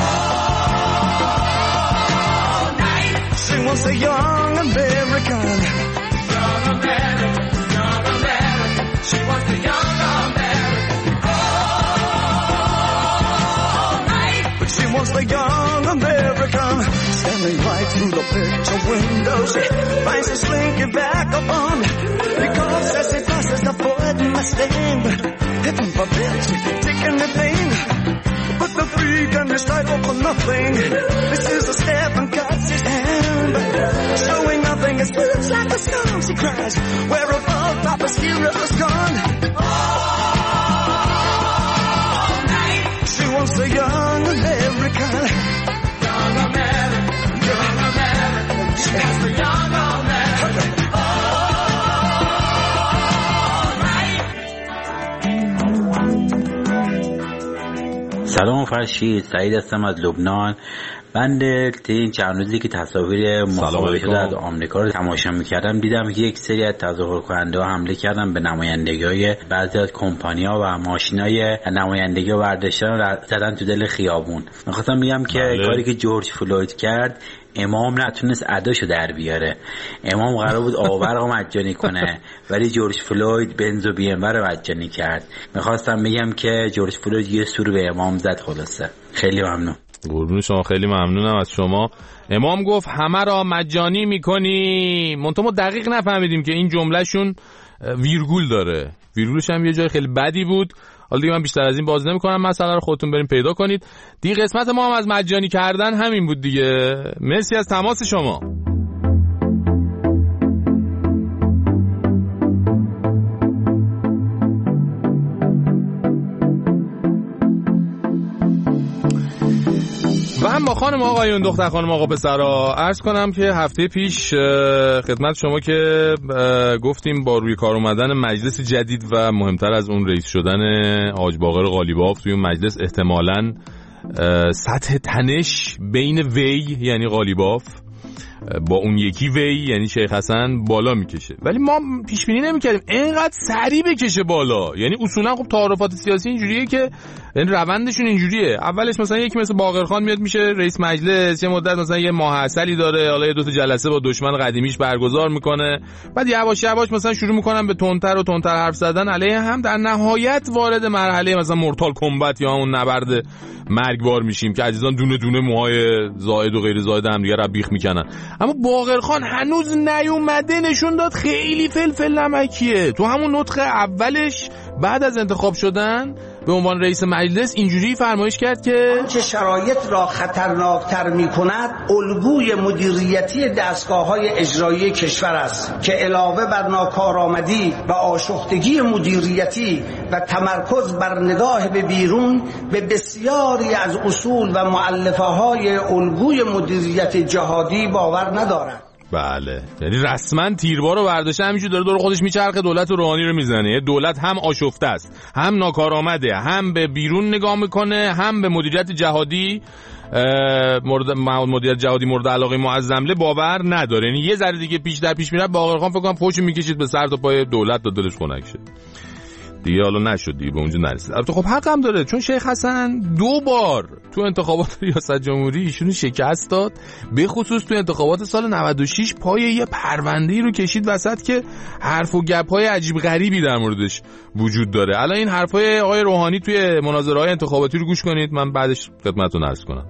All night. She wants a young American. Young American, young American. She wants a young American. All night. But she wants the young American. Standing right through the picture windows, she finds her slinking back upon. Because as he passes the Ford Mustang, heaven forbid she take anything but the freak and his title for nothing. This is a step and cuts his hand, showing nothing. It looks like a storm, she cries. Where have all Papa's heroes gone? All night. She wants a young American. Young American, young American. She has the young American. سلام فرشید، سعید هستم از لبنان. بنده این چند روزی که تصاویر مصاحبه شده از آمریکا رو تماشا می‌کردم، دیدم که یک سری از تظاهرکننده‌ها حمله کردن به نمایندگی‌های بعضی از کمپانی‌ها و ماشینای نمایندگی و برداشتن رو زدن تو دل خیابون. می‌خواستم بگم که بله. کاری که جورج فلوید کرد، امام نتونست اداشو در بیاره. امام قرار بود آورقو مجانی کنه ولی جورج فلوید بنز و بی ام رو مجانی کرد. میخواستم بگم که جورج فلوید یه سور به امام زد. خلاصه خیلی ممنون. قربون شما، خیلی ممنونم از شما. امام گفت همه را مجانی میکنی، منتها ما دقیق نفهمیدیم که این جملهشون ویرگول داره. ویرگولش هم یه جای خیلی بدی بود. حالا دیگه من بیشتر از این باز نمی‌کنم، مسئله رو خودتون بریم پیدا کنید. دیگه قسمت ما هم از مجانی کردن همین بود دیگه. مرسی از تماس شما. و هم با خانم آقایون، دختر خانم آقا پسرا، عرض کنم که هفته پیش خدمت شما که گفتیم با روی کار اومدن مجلس جدید و مهمتر از اون رئیس شدن حاج باقر قالیباف توی مجلس احتمالاً سطح تنش بین وی یعنی قالیباف با اون یکی وی یعنی شیخ حسن بالا میکشه، ولی ما پیش بینی نمیکردیم اینقدر سریع بکشه بالا. یعنی اصولا خب تعارفات سیاسی اینجوریه که یعنی روندشون اینجوریه، اولش مثلا یکی مثل باقرخان میاد میشه رئیس مجلس، یه مدت مثلا یه ماحصلی داره، حالا یه دو تا جلسه با دشمن قدیمیش برگزار میکنه، بعد یواش یواش مثلا شروع میکنن به تندتر و تندتر حرف زدن علیه هم، در نهایت وارد مرحله مثلا مورتال کمبت یا اون نبرد مرگبار میشیم که عزیزان دونه دونه موهای زائد و غیر زائد هم دیگه رو بیخ میکنن. اما باقرخان هنوز نیومده، نشون داد خیلی فلفل نمکیه. تو همون نطق اولش بعد از انتخاب شدن به عنوان رئیس مجلس اینجوری فرمایش کرد که چه شرایط را خطرناکتر می کند الگوی مدیریتی دستگاه‌های اجرایی کشور است که علاوه بر ناکارآمدی و آشفتگی مدیریتی و تمرکز بر نگاه به بیرون به بسیاری از اصول و مؤلفه‌های الگوی مدیریت جهادی باور ندارد. بله، یعنی رسما تیربار رو برداشته همینجور داره دور خودش میچرخه، دولت روحانی رو میزنه. دولت هم آشفته است، هم ناکارآمده، هم به بیرون نگاه میکنه، هم به مدیریت جهادی مورد مدیریت جهادی مورد علاقه معظمله باور نداره. یعنی یه ذره دیگه پیش در پیش میره باقرخان فکر کنم پوچ میکشید به سر تا پای دولت تا دلش خنک شه. دیگه حالا نشد دیگه به اونجا نرسید. البته خب حق هم داره، چون شیخ حسن دو بار تو انتخابات ریاست جمهوری ایشونو شکست داد، به خصوص تو انتخابات سال نود و شش پای یه پرونده‌ای رو کشید وسط که حرف و گپ‌های عجیب غریبی در موردش وجود داره. الان این حرفای آقای روحانی توی مناظره‌های انتخاباتی رو گوش کنید، من بعدش خدمتتون عرض کنم.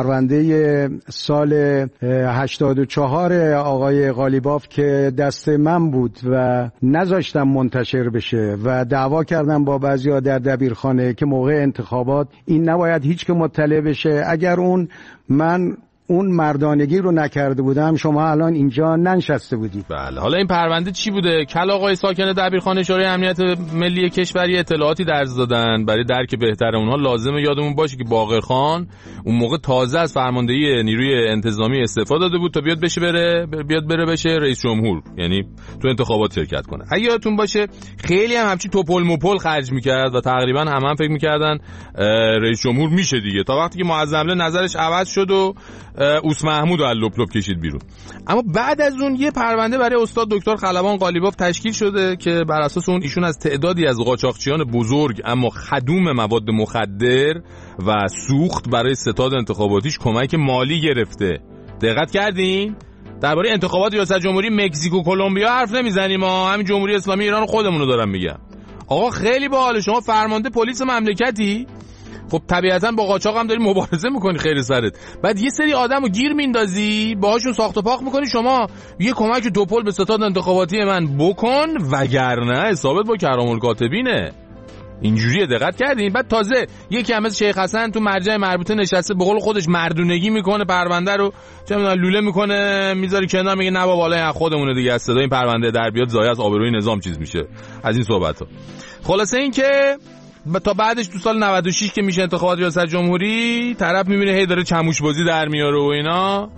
پرونده سال هشتاد و چهار آقای قالیباف که دست من بود و نذاشتم منتشر بشه و دعوا کردم با بعضیا در دبیرخانه که موقع انتخابات این نباید هیچ که مطلع بشه. اگر اون من اون مردانگی رو نکرده بودم شما الان اینجا ننشسته بودید. بله، حالا این پرونده چی بوده؟ کل آقای ساکن دبیرخانه شورای امنیت ملی کشور اطلاعاتی درز دادن. برای درک بهتر اونها لازمه یادمون باشه که باقر خان اون موقع تازه از فرماندهی نیروی انتظامی استعفا داده بود تا بیاد بشه بره بیاد بره بشه رئیس جمهور، یعنی تو انتخابات شرکت کنه. اگه یادتون باشه خیلی هم همچین توپل موپل خرج می‌کرد و تقریبا هم هم فکر می‌کردن رئیس جمهور میشه دیگه، تا وقتی که معظم نظرش عوض شد و اوس محمود رو از لپ لپ کشید بیرون. اما بعد از اون یه پرونده برای استاد دکتر خلبان قالیباف تشکیل شده که بر اساس اون ایشون از تعدادی از قاچاقچیان بزرگ اما خدوم مواد مخدر و سوخت برای ستاد انتخاباتیش کمک مالی گرفته. دقت کردین؟ درباره انتخابات ریاست جمهوری مکزیک و کلمبیا حرف نمیزنیم، ما همین جمهوری اسلامی ایران خودمون رو دارم میگم. آقا خیلی باحال، شما فرمانده پلیس مملکتی، خب طبیعتاً با قاچاق هم داری مبارزه میکنی خیر سرت، بعد یه سری آدمو گیر میندازی باهاشون ساخت و پاخت میکنی. شما یه کمک دوپل به ستاد انتخاباتی من بکن وگرنه حسابت با کرام الکاتبینه. اینجوریه، دقت کردین؟ بعد تازه یکی هم مثل شیخ حسن تو مرجع مربوطه نشسته به قول خودش مردونگی میکنه، پرونده رو چه میدونم لوله میکنه میذاری کنار، میگه نه بابا بالای خودمونه دیگه، از صدای این پرونده در بیاد ضایع از آبروی نظام چیز میشه. از این صحبت‌ها. خلاصه این که تا بعدش تو سال نود و شش که میشه انتخابات ریاست جمهوری، طرف میبینه هی داره چموش بازی در میاره و اینا،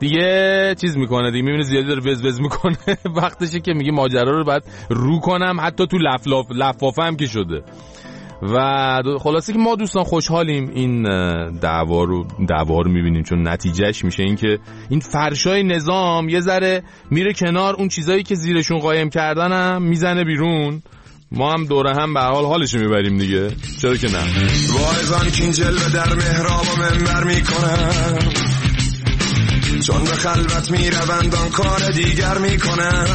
دیگه چیز میکنه دیگه، میبینه زیادی داره وز وز میکنه وقتشه که میگه ماجرا رو بعد رو کنم، حتی تو لفلاف لفافه هم که شده. و خلاصه که ما دوستان خوشحالیم این دعوا رو دعوا رو میبینیم، چون نتیجهش میشه این که این فرشای نظام یه ذره میره کنار، اون چیزایی که زیرشون قایم کردن هم میزنه بیرون، ما هم دوره هم به حال حالشو میبریم دیگه، چرا که نه. واعظان که این جلوه در محراب و منبر میکنن، چون به خلوت میروند آن کار دیگر میکنن.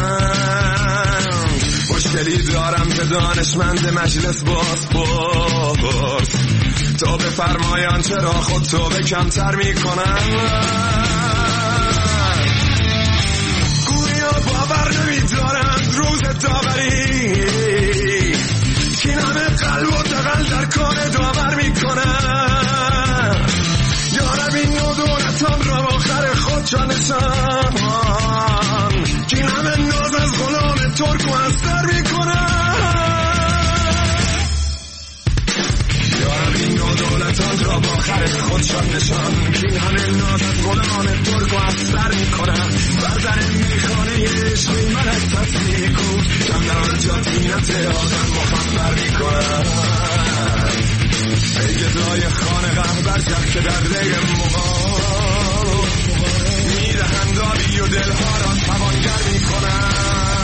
مشکلی دارم که دانشمند مجلس باز پرس، تو به فرمایان چرا خود تو به کمتر میکنن. گویا باور نمیدارند روز داوری، که همه قلب و دقل در کار داور میکنن. یارب این نو دولتان را آخر خود جانشان، که همه ناز از غلام ترک و استر میکنن. یارب این نو دولتان را آخر خود جانشان، که همه ناز از غلام ترک و استر میکنن. بردن میخانه عشقی ملک تصمیه کن، کم در آن جا تینت آدم مخبر میکنن. ای گدای خانه غهبر کرد که در دیگ مغال، میدهند آبی و دلها را توانگر میکنن.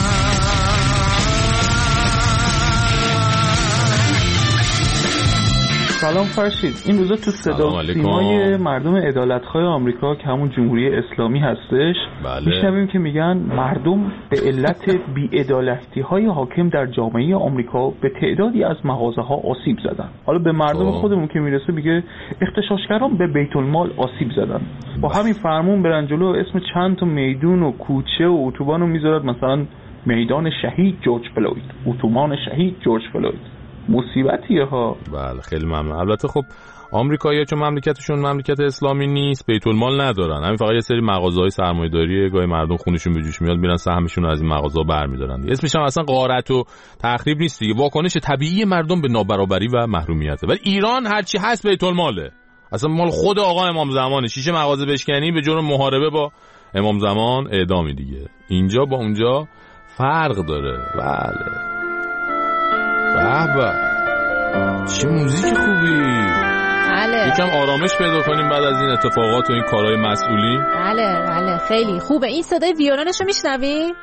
سلام فرشید، این روزا تو صدا سیمای مردم عدالتخواه آمریکا که همون جمهوری اسلامی هستش بله. میشنویم که میگن مردم به علت بی‌عدالتی‌های حاکم در جامعه آمریکا به تعدادی از مغازه‌ها آسیب زدن. حالا به مردم خودمون که میرسه میگه اغتشاشگران به بیت المال آسیب زدن. با همین فرمون برن جلو اسم چند تا میدون و کوچه و اتوبان رو میذارد، مثلا میدان شهید جورج فلوید، اتوبان شهید جورج فلوید. مصیبتیه ها. بله خیلی ممنون. البته خب آمریکایی‌ها چون مملکتشون مملکت اسلامی نیست بیت المال ندارن، همین فقط یه سری مغازه‌های سرمایه‌داریه، گاهی مردم خونشون به جوش میاد میرن سهمشون رو از این مغازه‌ها برمی‌دارن. اسمش هم اصلا غارت و تخریب نیست دیگه، واکنش طبیعی مردم به نابرابری و محرومیته. ولی ایران هرچی هست بیت الماله، اصلا مال خود آقا امام زمانه. شیشه مغازه بشکنی به جرم محاربه با امام زمان اعدامی دیگه. اینجا با اونجا فرق داره. بله بابا چه موزیک خوبی. بله. یکم آرامش پیدا کنیم بعد از این اتفاقات و این کارهای مسئولی. بله بله خیلی خوبه. این صدای ویولونش رو میشنوی؟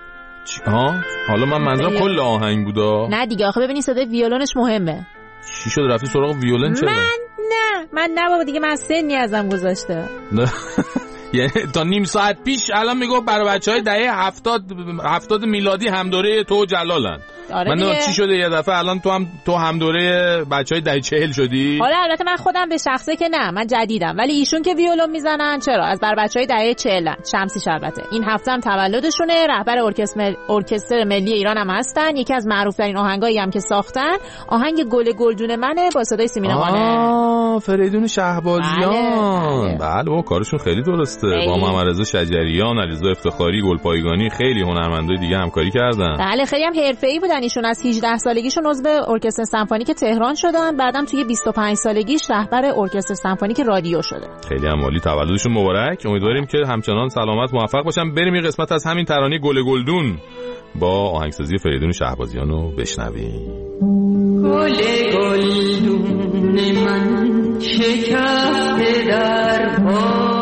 ها حالا من منظورم کل آهنگ بودا. نه دیگه آخه ببینی صدای ویولونش مهمه. چی شد رفتی سراغ ویولن چرا؟ من نه من نه بابا دیگه من سنی ازم گذاشته. نه یعنی تا نیم ساعت پیش الان میگو برای بچهای دهه هفتاد هفتاد میلادی هم دوره تو جلالن. آره من نه چی شده یه دفعه الان تو هم تو هم دوره بچهای دهه چهل شدی؟ حالا البته من خودم به شخصه که نه من جدیدم، ولی ایشون که ویولون میزنن چرا از بر بچهای دهه چهلن. شمسی البته این هفته هم تولدشونه، رهبر ارکستر مل... ارکستر ملی ایران هم هستن. یکی از معروف ترین آهنگایی هم که ساختن آهنگ گل گلدون منه با صدای سیمین قانه. آه فریدون شهبازیان. بله بله با کارشون خیلی درسته. خیلی. با محمد رضا شجریان، علیرضا افتخاری، گلپایگانی خیلی هنرمندای دیگه همکاری کردن. بله خیلی هم حرفه‌ای بودن ایشون. از هجده سالگیشون عضو ارکستر سمفونیک تهران شدن، بعدم توی بیست و پنج سالگیش رهبر ارکستر سمفونیک رادیو شده. خیلی هم عالی، تولدشون مبارک. امیدواریم که همچنان سلامت موفق باشن. بریم یه قسمت از همین ترانه گل گلدون با آهنگسازی فریدون شهبازیان رو بشنویم. گل گلدون من شکسته در پا،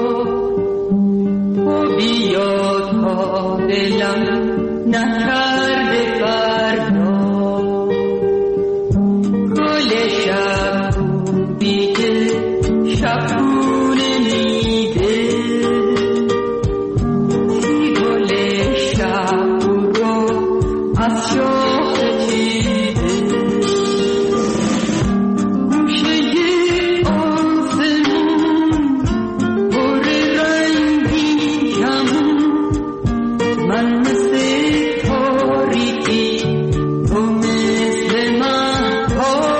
تو بیا تا دلم نکرده فردا، گل شب بودی که شبونه میده، سی گل شب رو از شاخ چیده، گوشه آسمون پر رنگی کمون، من مثل تاریکی تو مثل من ها،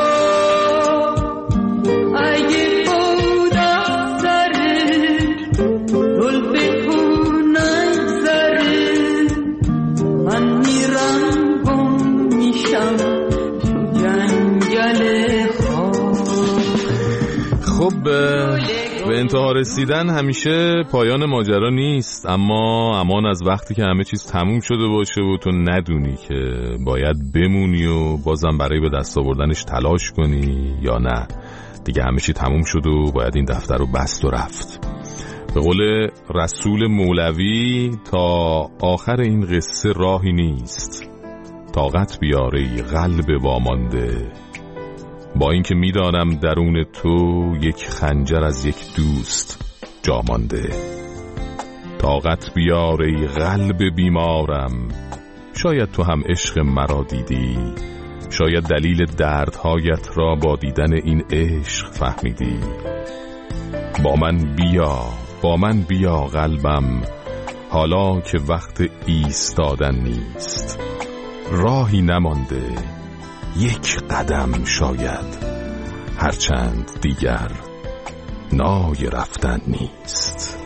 اگه بودم سره زلف تو نگذره، من میرم گم میشم تو جنگل خواب. خب به انتها رسیدن همیشه پایان ماجرا نیست، اما امان از وقتی که همه چیز تموم شده باشه و تو ندونی که باید بمونی و بازم برای به دست آوردنش تلاش کنی یا نه دیگه همه چی تموم شد و باید این دفتر رو بست و رفت. به قول رسول مولوی تا آخر این قصه راهی نیست، طاقت بیاره قلب وامانده، با اینکه میدانم درون تو یک خنجر از یک دوست جا مانده. طاقت بیاره قلب بیمارم، شاید تو هم عشق مرا دیدی، شاید دلیل دردهایت را با دیدن این عشق فهمیدی. با من بیا، با من بیا قلبم، حالا که وقت ایستادن نیست، راهی نمانده یک قدم شاید، هرچند دیگر نای رفتن نیست.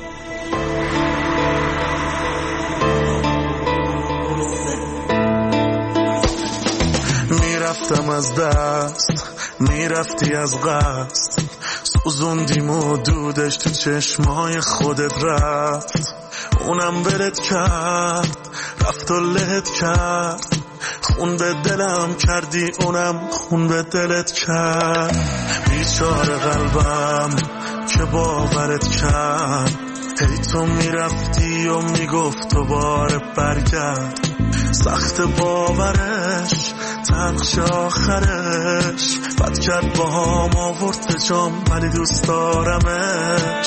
میرفتم از دست، میرفتی از قصد، سوزوندیم و دودش تو چشمای خودت رفت، اونم ولت کرد، رفت و لهت کرد، خون به دلم کردی اونم خون به دلت کرد. بیچاره قلبم که باورت کرد، هی تو میرفتی و میگفت و باره برگرد، سخت باورش تلخش آخرش، بد کرد با هم آورد به جام ولی دوست دارمش.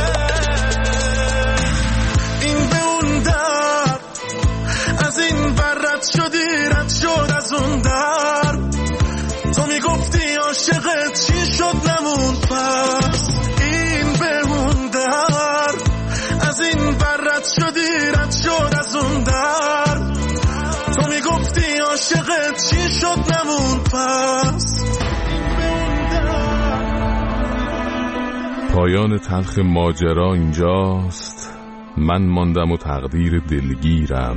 این به اون در از این بر رد شدی، رد شد از اون در، تو میگفتی عاشقت چی شد نموند پس. این به اون در از این بر رد شدی، رد شد از اون در، تو میگفتی عاشقت چی شد نموند پس. پایان تلخ ماجرا اینجاست، من ماندم و تقدیر دلگیرم،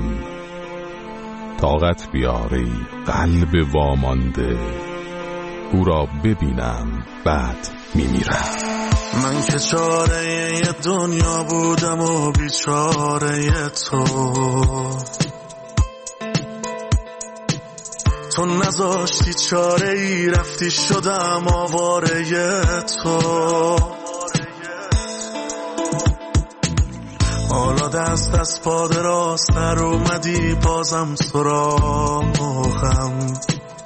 طاقت بیاری قلب وامانده، او را ببینم بعد میمیرم. من که چاره یه دنیا بودم و بیچاره تو، تو نذاشتی چاره ای، رفتی شدم آواره تو. حالا دست از پا دراز در اومدی بازم سراغم،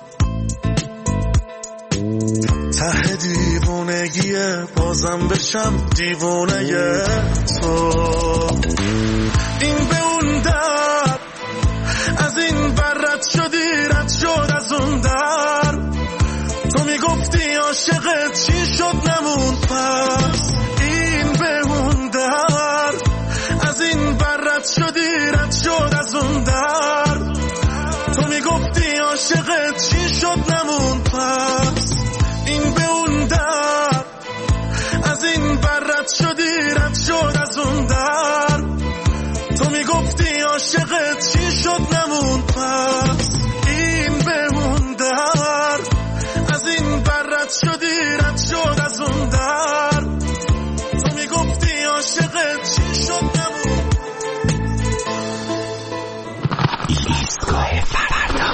ته دیوونگیه بازم بشم دیوونه تو. این به اون در از این بر رد شدی، رد شد از اون در. تو میگفتی عاشقت چی شد نمون پس. این به اون در از این بر رد شدی، رد شد از اون در. تو میگفتی عاشقت چی شد نمون پس. این به اون در از این بر رد شدی، رد شد از اون در. تو میگفتی عاشقت چی شد نمون پس. این به اون در از این بر رد شدی، رد شد از اون در. تو میگفتی عاشقت چی شد نمون. ایستگاه فردا.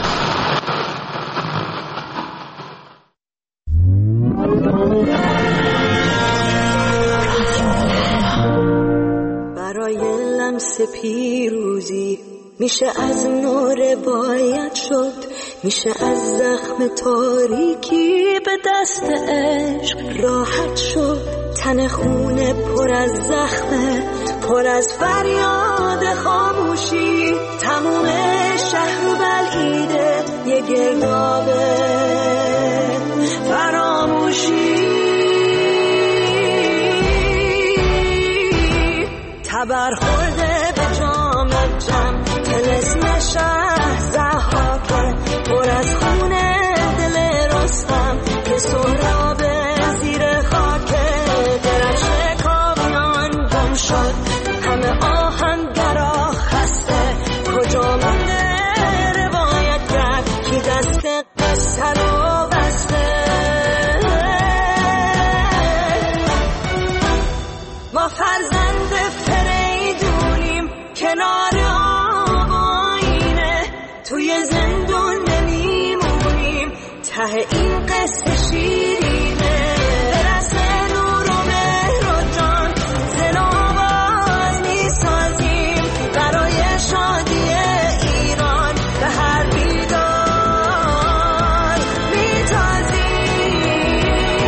برای لمس پیروزی میشه از نور باید شد، میشه از زخم تاریکی به دست عشق راحت شد. تن خونه پر از زخمه، پر از فریاد خاموشی. تموم شهر بلعیده یه گردابه فراموشی. تبر خورده به جام جم، طلسم شهر ضحاکه. پر از خونه دل رستم که سهراب زیر خاکه. درفش کامیان گم شد، همه آهنگرا خسته. کجا مونده روایت کرد که دست قصه رو بسته. ما فرزند فریدونیم کنار آب آینه. توی زندون نمیمونیم، ته این قصه شیرینه. برسه نور و مهر و جان، زن و آواز میسازیم برای شادی ایران. به هر بیدار میتازیم.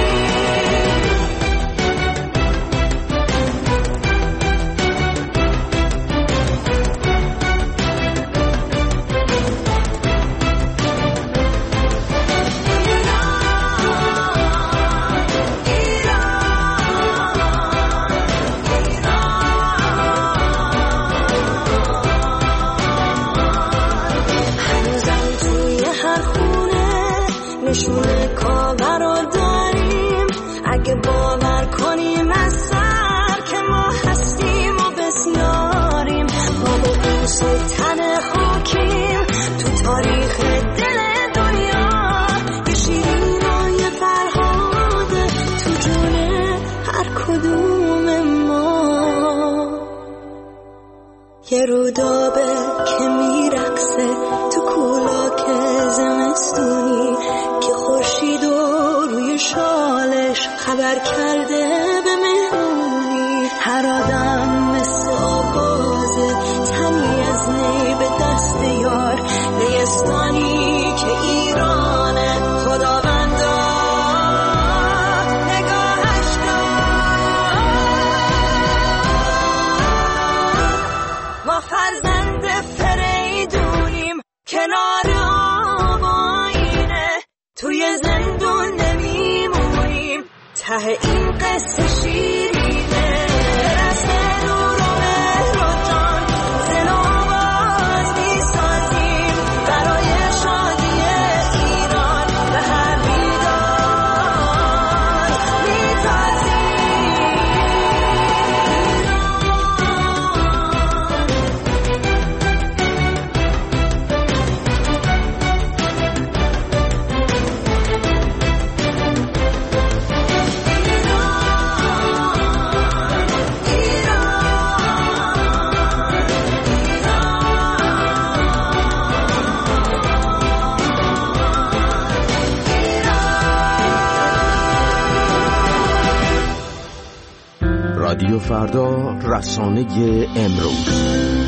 نشونه کاغر رو داریم، اگه باور کنیم از سر که ما هستیم و بسیاریم. ما با قوس و تن خاکیم تو تاریخ دل دنیا. یه شیرین و یه فرهاده تو جون هر کدوم ما. یه رودابه که میرقصه تو کولاک زمستونی، که خورشید و روی شالش خبر کرده به مهمونی. هر آدم مثل آغازه، تنی از نی به دست یار. نیستانی که ایرانه خداوندا نگاهش کن. ما فرزند فریدونیم کنار آب آینه. توی زندون نمیمونیم، ته این قصه شیرینه. برسه نور و مهر و جان، زن و آواز میسازیم برای شادی ایران. به هر بیدار میتازیم. رادیو فردا، رسانه امروز.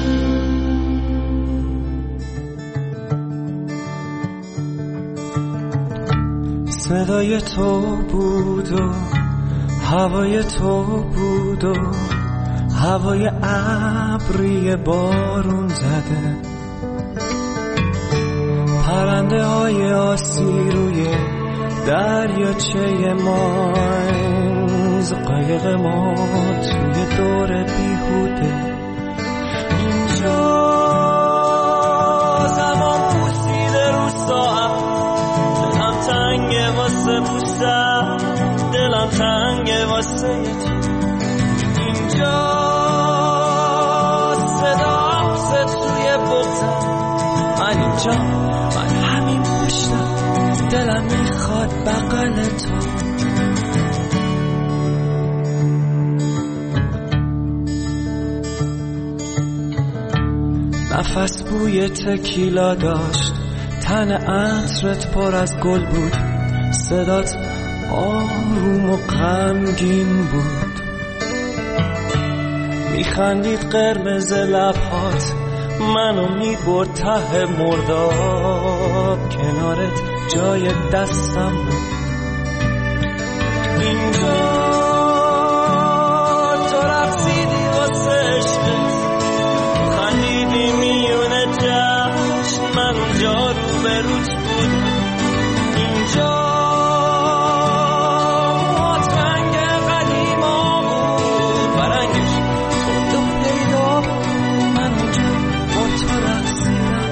صدای تو بود و هوای تو بود و هوای ابری بارون زده، پرنده های آسی روی دریاچه ماینز، قایق ما توی دور بیهوده. اینجا زمان پوسیده رو ساعت، دلم تنگه واسه بوسم، دلم تنگه واسه تو. اینجا صدا حفظ توی بغزم، من اینجا، من همین پشتم، دلم میخواد بغل تو. نفس بوی تکیلا داشت، تن عطرت پر از گل بود، صدات آروم و غمگین بود. میخندید قرمز لبهات، منو میبرد ته مرداب، کنارت جای دستم بود. اینجا تو رقصیدی واسه عشقت، خندیدی میونه جشن، من اونجا رو به روت بود. اینجا ماترنگ قدیما بود، برنگش تو دو پیدا بود، من اونجا با تو رقصیدم.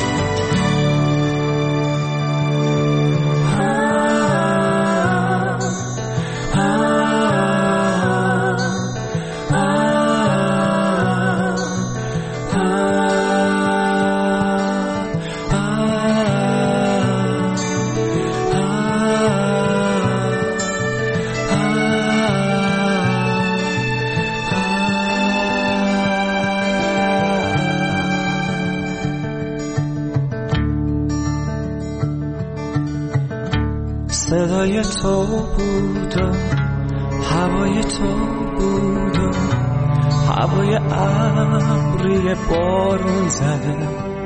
صدای تو بود و هوای تو بود و هوای ابری بارون زده،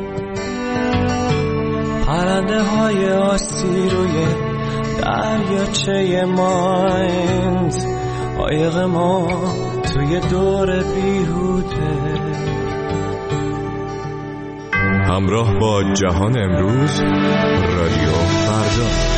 پرنده های آسی روی دریاچه ماینز، قایق ما توی دور بیهوده. همراه با جهان امروز، رادیو فردا.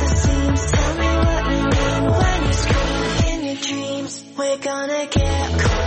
We're gonna get cold.